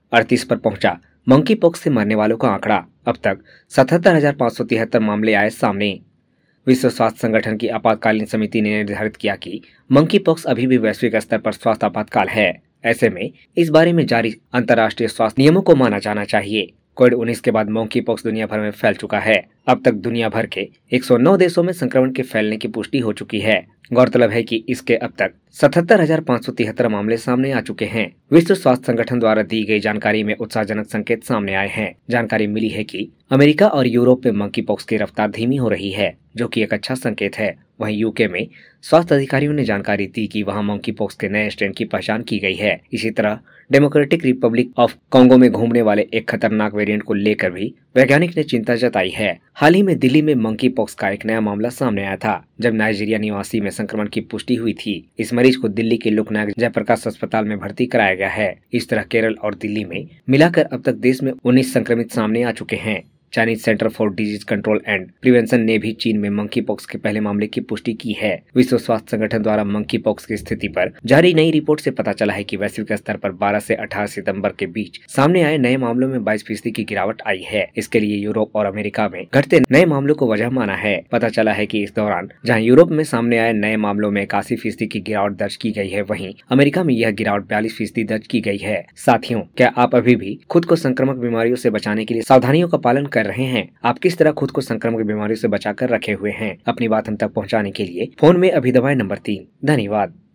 38 पर पहुंचा। Monkey pox से मरने वालों का आंकड़ा, अब तक 77,573 मामले आए सामने। विश्व स्वास्थ्य संगठन की आपातकालीन समिति ने निर्धारित किया कि मंकी पॉक्स अभी भी वैश्विक स्तर पर स्वास्थ्य आपातकाल है। ऐसे में इस बारे में जारी अंतर्राष्ट्रीय स्वास्थ्य नियमों को माना जाना चाहिए। कोविड-19 के बाद मंकी पॉक्स दुनिया भर में फैल चुका है। अब तक दुनिया भर के 109 देशों में संक्रमण के फैलने की पुष्टि हो चुकी है। गौरतलब है कि इसके अब तक 77,573 मामले सामने आ चुके हैं। विश्व स्वास्थ्य संगठन द्वारा दी गई जानकारी में उत्साहजनक संकेत सामने आए हैं। जानकारी मिली है कि अमेरिका और यूरोप में मंकी पॉक्स की रफ्तार धीमी हो रही है, जो कि एक अच्छा संकेत है। वहीं यूके में स्वास्थ्य अधिकारियों ने जानकारी दी कि वहां मंकी पॉक्स के नए स्ट्रेन की पहचान की गई है। इसी तरह डेमोक्रेटिक रिपब्लिक ऑफ कांगो में घूमने वाले एक खतरनाक वेरिएंट को लेकर भी वैज्ञानिक ने चिंता जताई है। हाल ही में दिल्ली में मंकी पॉक्स का एक नया मामला सामने आया था, जब नाइजीरिया निवासी में संक्रमण की पुष्टि हुई थी। इस मरीज को दिल्ली के लोकनायक जयप्रकाश अस्पताल में भर्ती कराया गया है। इस तरह केरल और दिल्ली में मिलाकर अब तक देश में 19 संक्रमित सामने आ चुके हैं। Chinese Centre for Disease Control and Prevention ने भी चीन में मंकी पॉक्स के पहले मामले की पुष्टि की है। विश्व स्वास्थ्य संगठन द्वारा मंकी पॉक्स की स्थिति पर जारी नई रिपोर्ट से पता चला है कि वैश्विक स्तर पर 12 से 18 सितंबर के बीच सामने आए नए मामलों में 22% की गिरावट आई है। इसके लिए यूरोप और अमेरिका में घटते नए मामलों को वजह माना है। पता चला है कि इस दौरान जहाँ यूरोप में सामने आए नए मामलों में 81% की गिरावट दर्ज की गई है, वहीं अमेरिका में यह गिरावट 42% दर्ज की गई है। साथियों, क्या आप अभी भी खुद को संक्रामक बीमारियों से बचाने के लिए सावधानियों का पालन कर रहे हैं? आप किस तरह खुद को संक्रामक बीमारियों से बचाकर रखे हुए हैं? अपनी बात हम तक पहुंचाने के लिए फोन में अभी दबाएं नंबर 3। धन्यवाद।